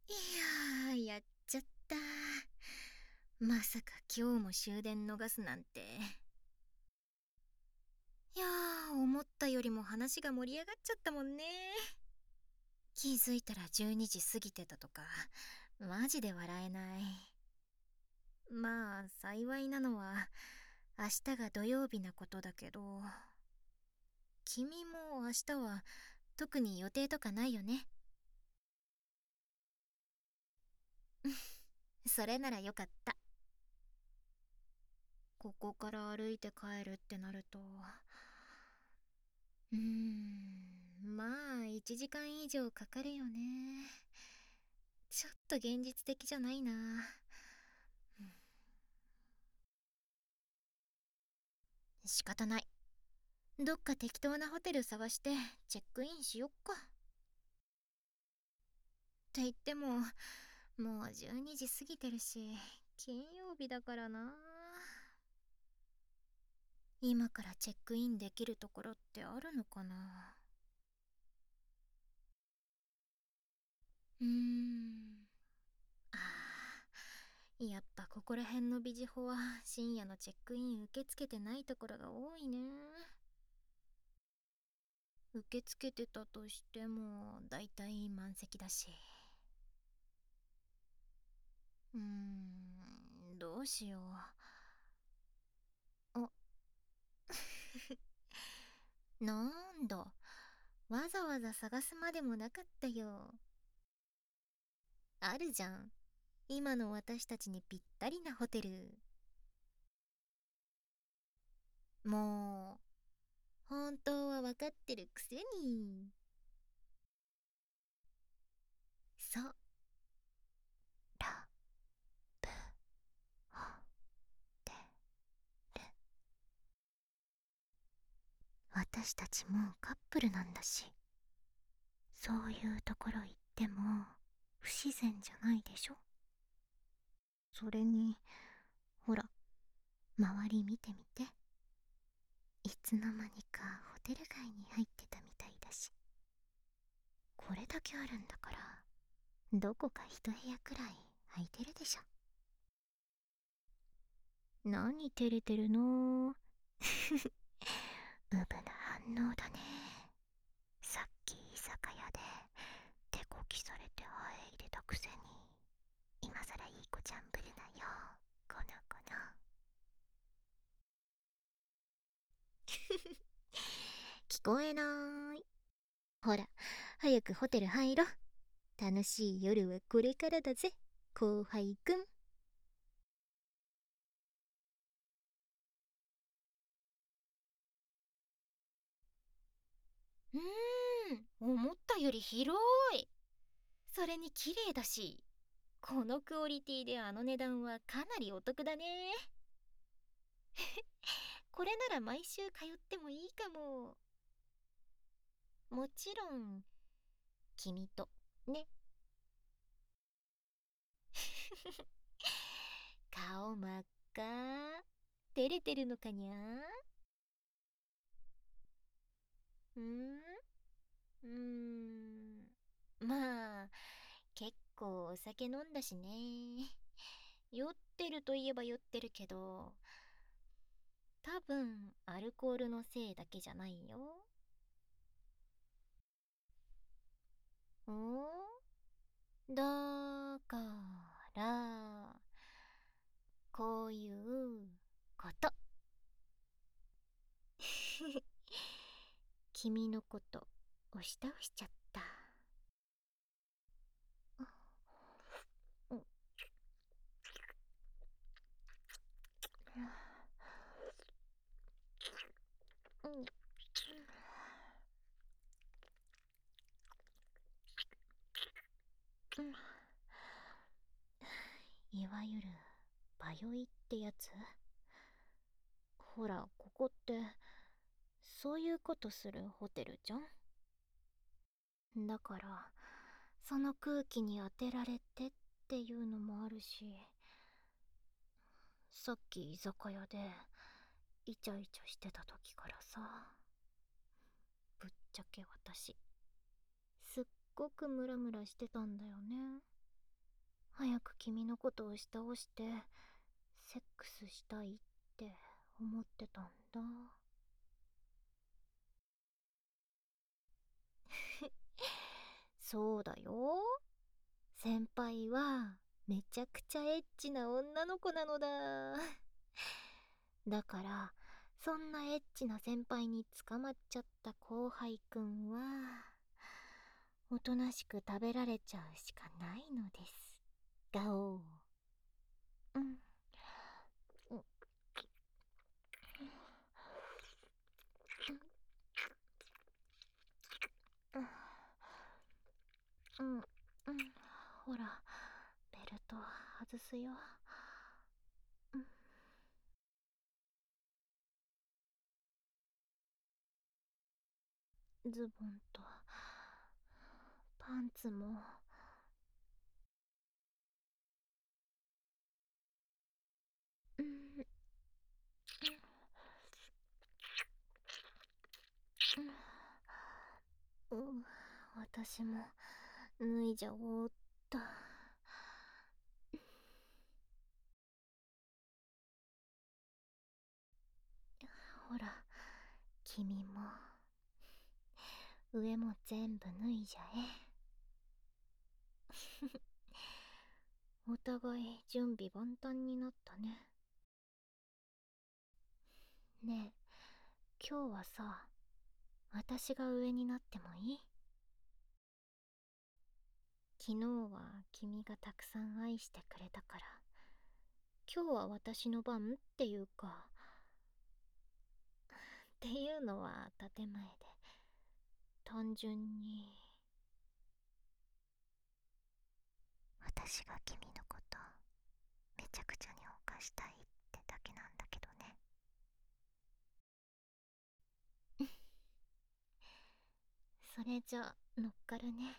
いやー、やっちゃった。まさか今日も終電逃すなんて。いやー、思ったよりも話が盛り上がっちゃったもんね。気づいたら12時過ぎてたとか、マジで笑えない。まあ、幸いなのは、明日が土曜日なことだけど、君も明日は特に予定とかないよね。それならよかった。ここから歩いて帰るってなると、まあ1時間以上かかるよね。ちょっと現実的じゃないな。仕方ない。どっか適当なホテル探してチェックインしよっか。って言っても、もう12時過ぎてるし、金曜日だからな。今からチェックインできるところってあるのかな。うーん。ああ、やっぱここら辺のビジホは深夜のチェックイン受け付けてないところが多いね。受け付けてたとしてもだいたい満席だし。どうしよう。あ、なんだ、わざわざ探すまでもなかったよ。あるじゃん、今の私たちにぴったりなホテル。もう本当は分かってるくせに。そう、ラブホテル。私たちもうカップルなんだし、そういうところ行っても不自然じゃないでしょ。それに、ほら、周り見てみて。いつの間にかホテル街に入ってたみたいだし。これだけあるんだから、どこか一部屋くらい空いてるでしょ。何照れてるの。うぶな反応だね。さっき居酒屋で手こきされてハエ入れたくせに、今さらいい子ちゃんぶるなよ、この子の。聞こえない。ほら、早くホテル入ろ。楽しい夜はこれからだぜ、後輩くん。思ったより広い。それに綺麗だし、このクオリティであの値段はかなりお得だね。これなら毎週通ってもいいかも。もちろん君とね。顔真っ赤。照れてるのかにゃ。うーんうーんまあ、結構お酒飲んだしね。酔ってるといえば酔ってるけど、多分アルコールのせいだけじゃないよ。だから、こういうこと。君のこと押し倒しちゃった。うんうんうん、いわゆるバ酔いってやつ。ほら、ここってそういうことするホテルじゃん。だから、その空気に当てられてっていうのもあるし、さっき居酒屋でイチャイチャしてた時からさ、ぶっちゃけ私すっごくムラムラしてたんだよね。 早く君のことを押し倒してセックスしたいって思ってたんだ。そうだよ。先輩はめちゃくちゃエッチな女の子なのだ。だからそんなエッチな先輩に捕まっちゃった後輩くんはおとなしく食べられちゃうしかないのです。ガオー。うん。うん。うん。うん。ほら、ベルト外すよ。うん。ズボンとパンツも。うん。うん。私も脱いじゃおうっと。ほら、君も上も全部脱いじゃえ。お互い準備万端になったね。ねえ、今日はさ、私が上になってもいい？昨日は君がたくさん愛してくれたから、今日は私の番っていうか、っていうのは建前で、単純に私が君のことめちゃくちゃに犯したいってだけなんだけどね。それじゃ乗っかるね。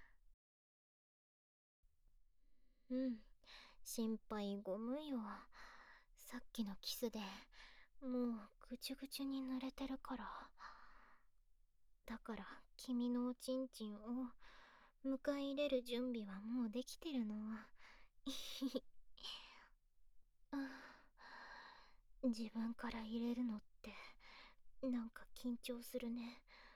うん、心配ご無用。さっきのキスでもうぐちゅぐちゅに濡れてるから。だから君のおちんちんを迎え入れる準備はもうできてるの。自分から入れるのってなんか緊張するね。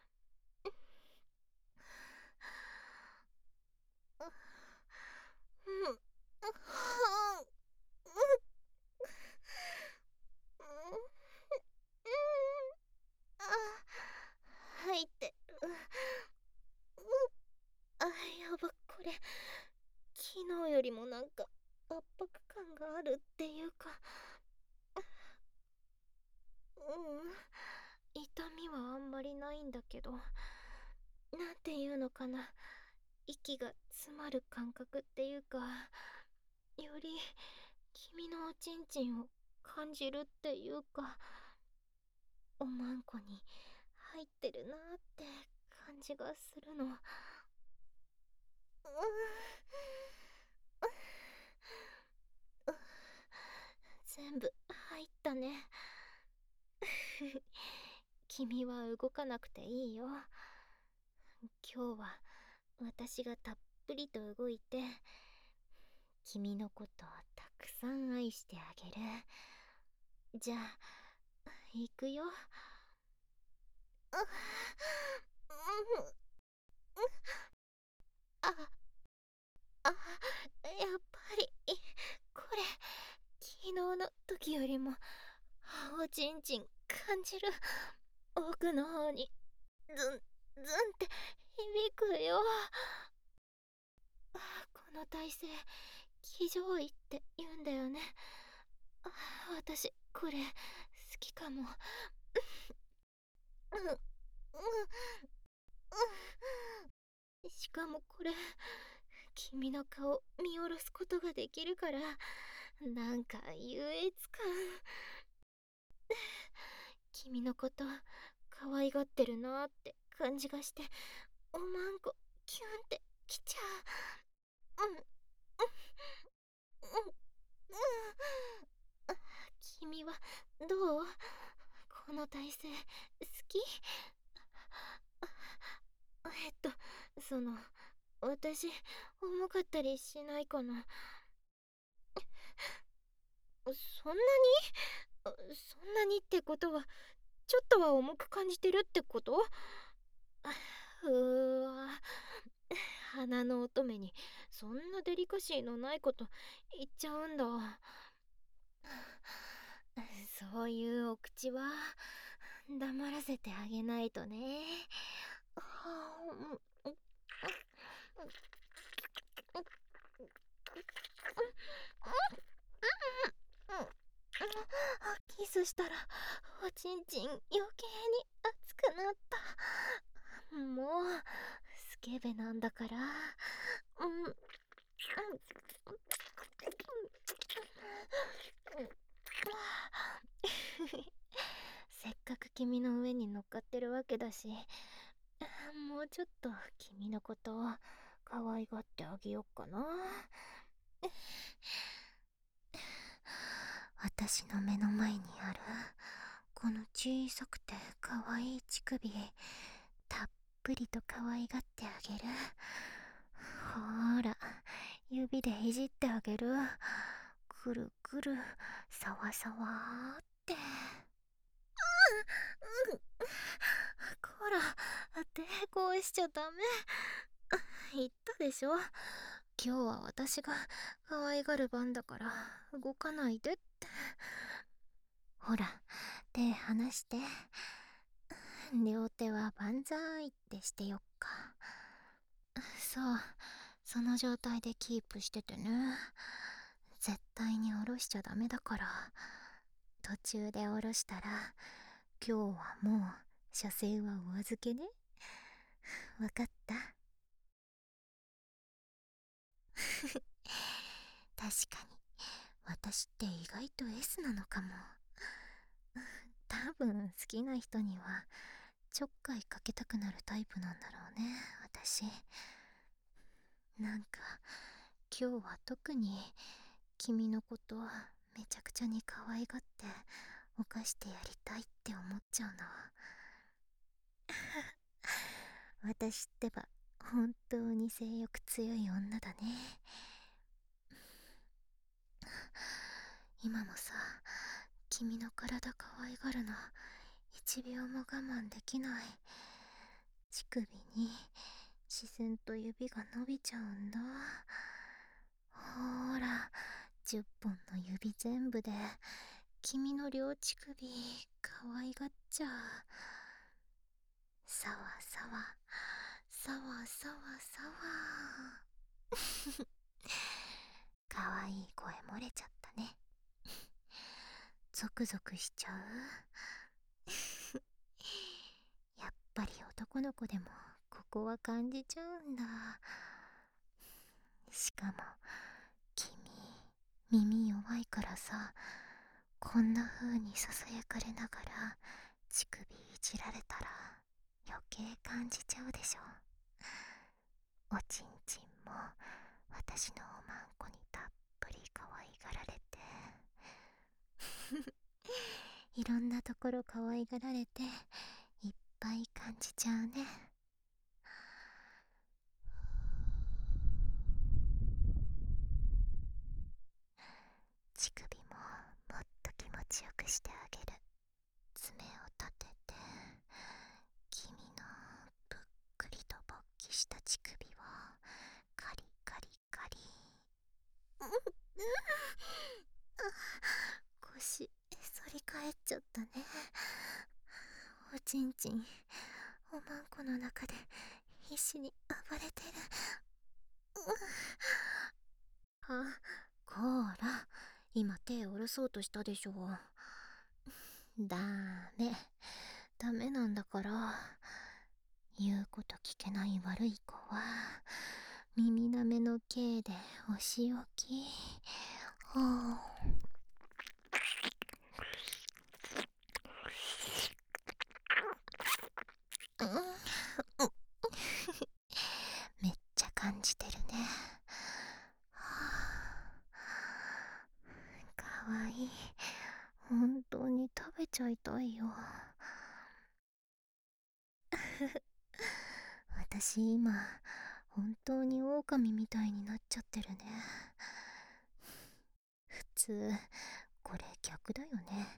入ってる。あ、やば、これ昨日よりもなんか圧迫感があるっていうか、痛みはあんまりないんだけど、なんていうのかな、息が詰まる感覚っていうか、より君のおちんちんを感じるっていうか、おまんこに入ってるなーって感じがするの。全部入ったね。君は動かなくていいよ。今日は私がたっぷりと動いて君のことをたくさん愛してあげる。じゃあ行くよ。ああ、やっぱりこれ昨日の時よりもおちんちん感じる。奥の方にズンズンって響くよ。この体勢騎乗位って言うんだよね。私これ好きかも。うんうん。しかもこれ君の顔見下ろすことができるから、なんか優越感。君のこと可愛がってるなーって感じがして、おまんこキュンってきちゃう。うんうんうんうん。君はどう？この体勢好き？その私、重かったりしないかな。そんなにそんなにってことは、ちょっとは重く感じてるってこと？わ、鼻の乙女にそんなデリカシーのないこと言っちゃうんだ。そういうお口は黙らせてあげないとね。キスしたらおちんちん余計に熱くなった。もうスケベなんだから。せっかく君の上に乗っかってるわけだし、もうちょっと君のことを可愛がってあげよっかな。私の目の前にあるこの小さくて可愛い乳首、たっぷりと可愛がってあげる。ほーら、指でいじってあげる。くるくる、さわさわーって。こら、抵抗しちゃダメ。言ったでしょ、今日は私が可愛がる番だから動かないでって。ほら、手離して。両手は万歳ってしてよっか。そう、その状態でキープしててね。絶対に下ろしちゃダメだから。途中で下ろしたら今日はもう射精はお預けね。わかった？確かに私って意外と S なのかも。多分好きな人にはちょっかいかけたくなるタイプなんだろうね、私。なんか今日は特に君のことめちゃくちゃに可愛がって犯してやりたいって思っちゃうの。私ってば本当に性欲強い女だね。今もさ、君の体可愛がるの1秒も我慢できない。乳首に視線と指が伸びちゃうんだ。ほーら、10本の指全部で君の両乳首可愛がっちゃう。さわさわ、さわさわさわ。かわいい声漏れちゃったね。ゾクゾクしちゃう。やっぱり男の子でもここは感じちゃうんだ。しかも君耳弱いからさ、こんな風にささやかれながら乳首いじられたら余計感じちゃうでしょ。おちんちんも私のおまんこにたっぷり可愛がられて。いろんなところ可愛がられていっぱい感じちゃうね。乳首ももっと気持ちよくしてあげる。爪を立てて君のぷっくりと勃起した乳首をカリカリカリ。腰反り返っちゃったね。おちんちんおまんこの中で必死に暴れてる。こーら、今手下ろそうとしたでしょ。ダメ、ダメなんだから。言うこと聞けない悪い子は耳なめの刑でお仕置き。はあ、めっちゃ感じてるね。はあ、かわいい。本当に食べちゃいたいよ。私今本当に狼みたいになっちゃってるね。普通これ逆だよね。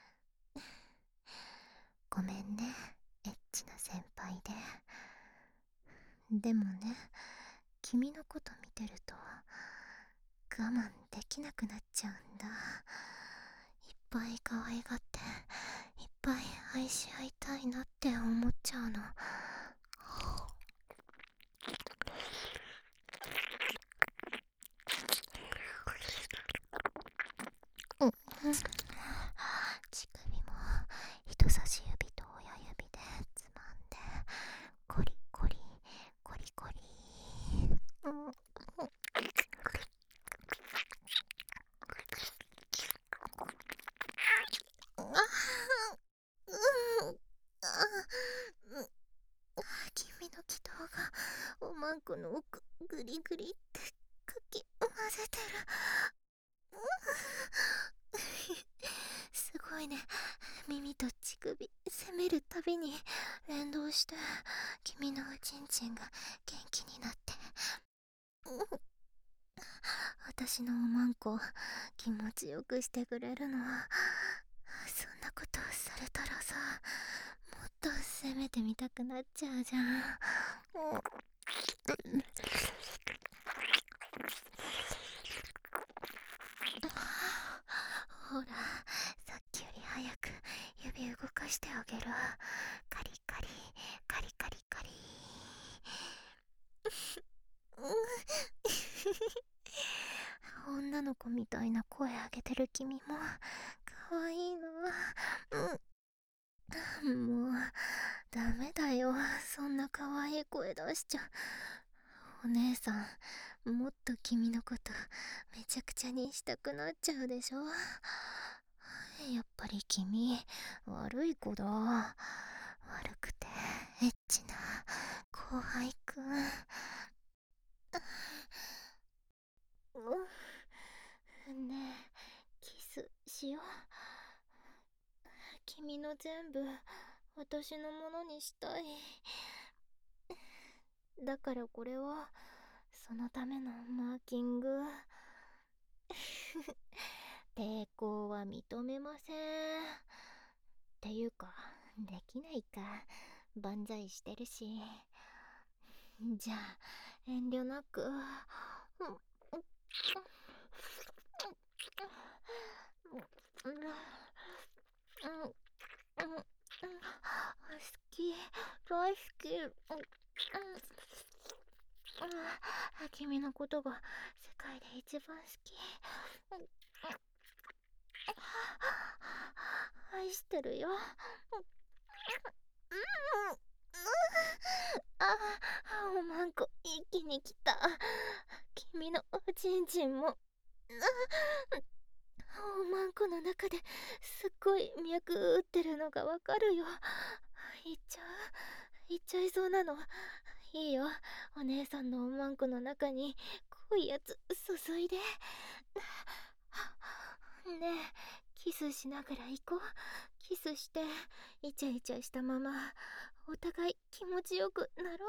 ごめんね、エッチな先輩で。でもね、君のこと見てると我慢できなくなっちゃうんだ。いっぱい可愛がっていっぱい愛し合いたいなって思っちゃうの。うん、乳首も人差し指と親指でつまんでコリコリコリコリ。うん、あうん、君の気道がおまんこの奥グリグリってかき混ぜてる。すごいね。耳と乳首攻めるたびに連動して君のおちんちんが元気になって、私のおまんこ気持ちよくしてくれるの。そんなことされたらさ、もっと攻めてみたくなっちゃうじゃん。ほら、さっきより早く指動かしてあげる。カリカリカリカリカリ。女の子みたいな声上げてる君も可愛いな。もうダメだよ、そんな可愛い声出しちゃ。お姉さん、もっと君のことめちゃくちゃにしたくなっちゃうでしょ。やっぱり君悪い子だ。悪くてエッチな後輩くん。ねえ、キスしよう。君の全部私のものにしたい。だからこれはそのためのマーキング。抵抗は認めません。っていうか、できないか。万歳してるし。じゃあ、遠慮なく。好き、大好き。君のことが世界で一番好き。愛してるよ。おまんこ一気に来た。君のおちんちんもおまんこの中ですっごい脈打ってるのがわかるよ。いっちゃいそうなの。いいよ、お姉さんのおまんこの中に濃いやつ注いで。ねえ、キスしながら行こう。キスしてイチャイチャしたままお互い気持ちよくなろう。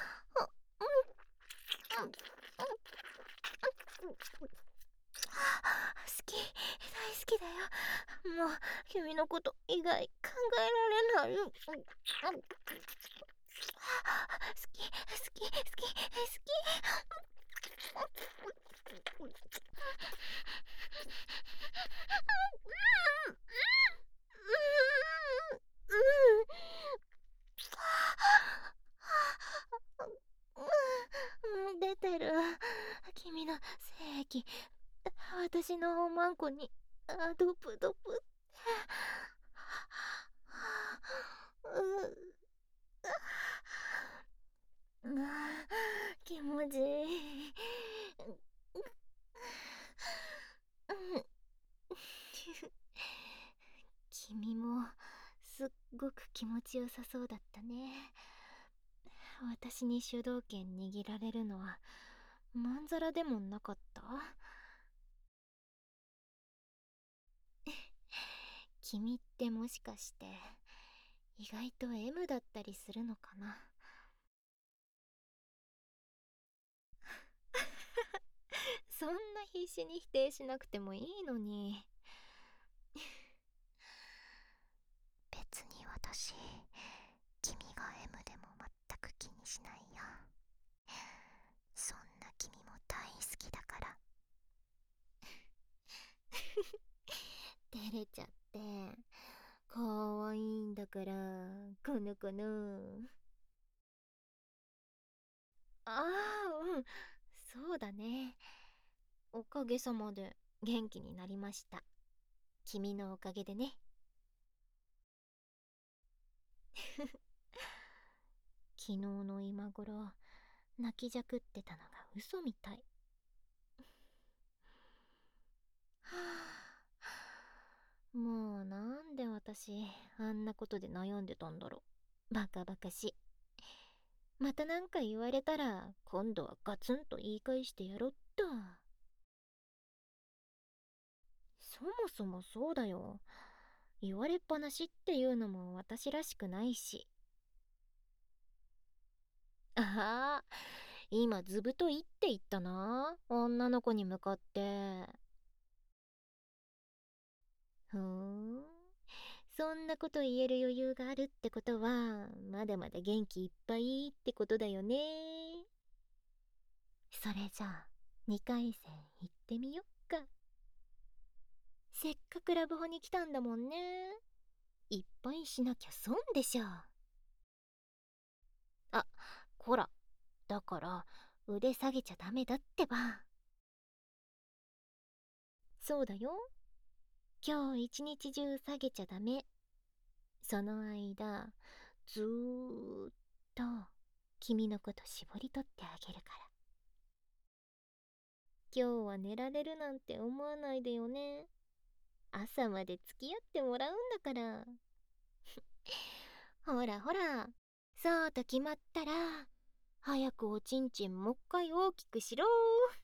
好き、大好きだよ。もう君のこと以外考えられない。好き、好き、好き、好き。出てる。君の精液、私のおまんこにドプドプ。気持ちいい。君もすっごく気持ちよさそうだったね。私に主導権握られるのはまんざらでもなかった。君ってもしかして意外と M だったりするのかな。 な必死に否定しなくてもいいのに。別に私、君が M でも全く気にしないよ。そんな君も大好きだから。照れちゃって。かわいいんだから、この子の。ああ、うん、そうだね。おかげさまで元気になりました。君のおかげでね。昨日の今頃、泣きじゃくってたのが嘘みたい。はあ、もうなんで私、あんなことで悩んでたんだろう。バカバカしい。またなんか言われたら、今度はガツンと言い返してやろっと。そもそもそうだよ。言われっぱなしっていうのも私らしくないし。ああ、今ずぶといって言ったな。女の子に向かって。ふーん。そんなこと言える余裕があるってことは、まだまだ元気いっぱいってことだよね。それじゃあ、2回戦行ってみよっか。せっかくラブホに来たんだもんね。いっぱいしなきゃ損でしょ。あ、こら。だから、腕下げちゃダメだってば。そうだよ。今日一日中下げちゃダメ。その間、ずーっと君のこと絞り取ってあげるから。今日は寝られるなんて思わないでよね。朝まで付き合ってもらうんだから。ほらほら、そうと決まったら、早くおちんちんもっかい大きくしろ